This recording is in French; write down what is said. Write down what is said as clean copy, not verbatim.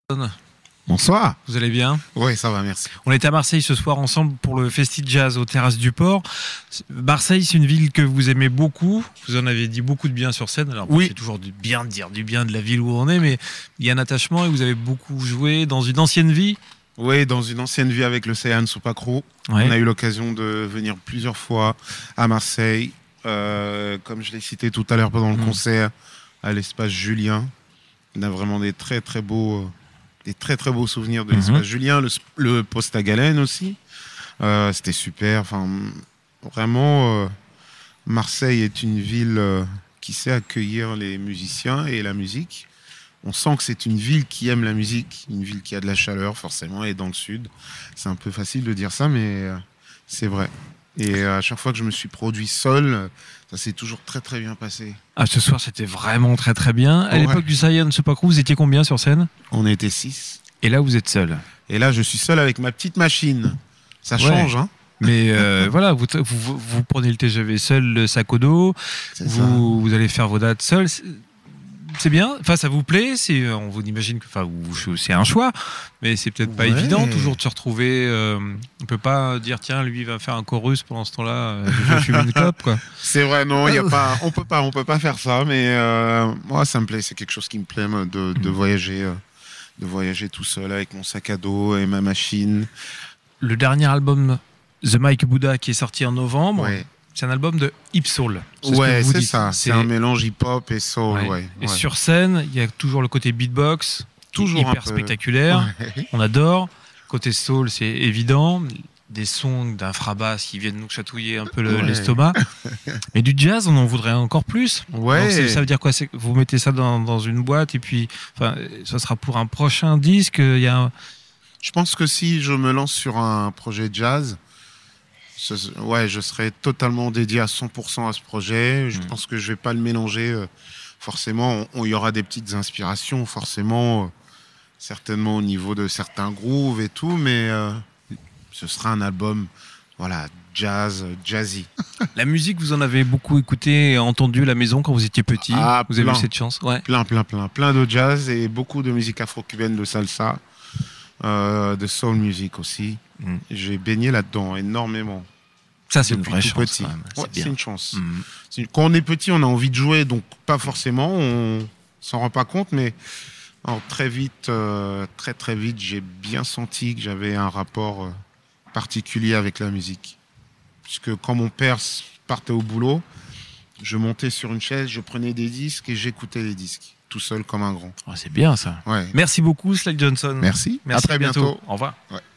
Bonsoir. Vous allez bien? Oui, ça va, merci. On était à Marseille ce soir ensemble pour le Festi Jazz aux Terrasses du Port. Marseille, c'est une ville que vous aimez beaucoup. Vous en avez dit beaucoup de bien sur scène. Alors, oui. C'est toujours du bien de dire du bien de la ville où on est, mais il y a un attachement et vous avez beaucoup joué dans une ancienne vie. Oui, dans une ancienne vie avec le Saiyan Soupacro. Ouais. On a eu l'occasion de venir plusieurs fois à Marseille. Comme je l'ai cité tout à l'heure pendant le concert, à l'espace Julien. On a vraiment des très très beaux souvenirs de l'espace Julien. Le poste à Galène aussi. C'était super. Enfin, vraiment, Marseille est une ville qui sait accueillir les musiciens et la musique. On sent que c'est une ville qui aime la musique, une ville qui a de la chaleur forcément, et dans le sud. C'est un peu facile de dire ça, mais c'est vrai. Et à chaque fois que je me suis produit seul, ça s'est toujours très très bien passé. Ah, ce soir, c'était vraiment très très bien. À l'époque du Saiyan Soupacro, vous étiez combien sur scène? On était 6. Et là, vous êtes seul? Et là, je suis seul avec ma petite machine. Ça change, hein. Mais voilà, vous prenez le TGV seul, le sac au dos, vous allez faire vos dates seul. C'est bien, enfin ça vous plaît, on vous imagine que c'est un choix, mais c'est peut-être pas évident toujours de se retrouver. On peut pas dire tiens lui il va faire un chorus pendant ce temps-là, je fume une clope quoi. C'est vrai, non, y a pas, on peut pas faire ça, mais moi ça me plaît, c'est quelque chose qui me plaît de voyager tout seul avec mon sac à dos et ma machine. Le dernier album The Mike Buddha qui est sorti en novembre. Ouais. C'est un album de hip soul. C'est ça. C'est un mélange hip hop et soul. Et sur scène, il y a toujours le côté beatbox, toujours hyper spectaculaire. Ouais. On adore. Côté soul, c'est évident. Des sons d'infrabass qui viennent nous chatouiller un peu l'estomac. Mais du jazz, on en voudrait encore plus. Ouais. Donc, ça veut dire quoi? C'est que vous mettez ça dans une boîte et puis, ça sera pour un prochain disque. Je pense que si je me lance sur un projet jazz. Je serai totalement dédié à 100% à ce projet. Je pense que je vais pas le mélanger. Forcément, il y aura des petites inspirations, forcément, certainement au niveau de certains grooves et tout, mais ce sera un album, jazzy. La musique, vous en avez beaucoup écouté et entendu à la maison quand vous étiez petit. Vous avez eu cette chance? Plein de jazz et beaucoup de musique afro-cubaine, de salsa, de soul music aussi. J'ai baigné là-dedans énormément. Ça, c'est une vraie chance. C'est une chance. Quand on est petit, on a envie de jouer, donc pas forcément, on s'en rend pas compte, mais très vite, très vite, j'ai bien senti que j'avais un rapport particulier avec la musique. Puisque quand mon père partait au boulot, je montais sur une chaise, je prenais des disques et j'écoutais les disques, tout seul comme un grand. C'est bien ça. Ouais. Merci beaucoup, Sly Johnson. Merci. À très bientôt. Au revoir. Ouais.